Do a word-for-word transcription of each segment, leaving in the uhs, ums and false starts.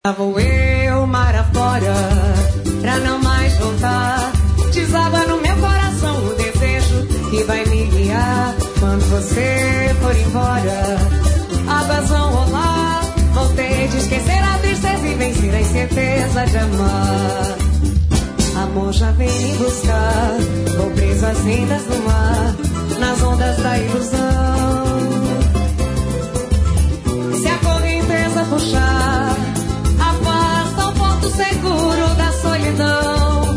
Lá vou eu, mar afora, pra não mais voltar. Deságua no meu coração o desejo que vai me guiar. Quando você for embora, águas vão rolar. Voltei de esquecer a tristeza e vencer a incerteza de amar. Amor já vem me buscar, vou preso às rendas do mar, nas ondas da ilusão. Se a correnteza puxar, afasta o porto seguro da solidão.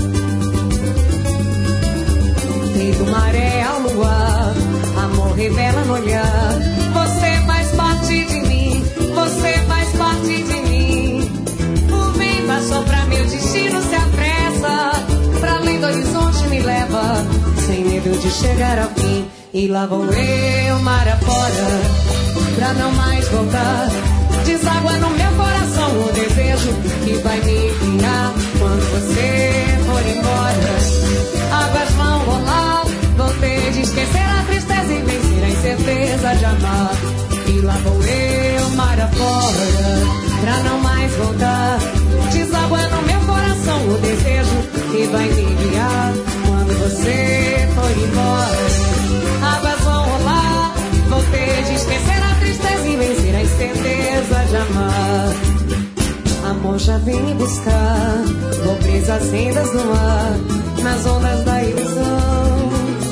Feito maré ao luar, amor revela no olhar. Você faz parte de mim, você faz parte de mim. O vento assopra meu destino, se apressa, pra além do horizonte me leva, sem medo de chegar ao fim. E lá vou eu, mar afora, pra não mais voltar. Deságua no meu coração o desejo que vai me guiar. Quando você for embora, águas vão rolar. Voltei de esquecer a tristeza e vencer a incerteza de amar. E lá vou eu, mar afora, pra não mais voltar. Deságua no meu coração o desejo que vai me guiar. Quando você for embora, águas vão rolar. Voltei de esquecer a tristeza e vencer a incerteza de amar. Amor já vem me buscar, vou preso às rendas do mar, nas ondas da ilusão.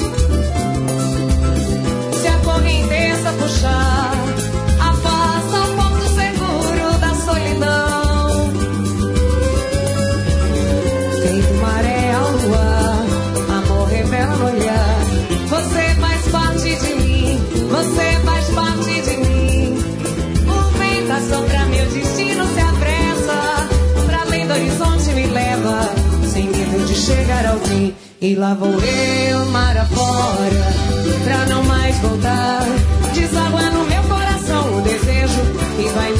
Se a correnteza puxar, afasta o porto seguro da solidão. Feito maré ao luar, amor revela no olhar. Você faz parte de mim, você faz parte de mim. O vento assopra meu destino, se apressa, pra além do horizonte me leva, sem medo de chegar ao fim. E lá vou eu, mar afora, pra não mais voltar. Deságua no meu coração o desejo que vai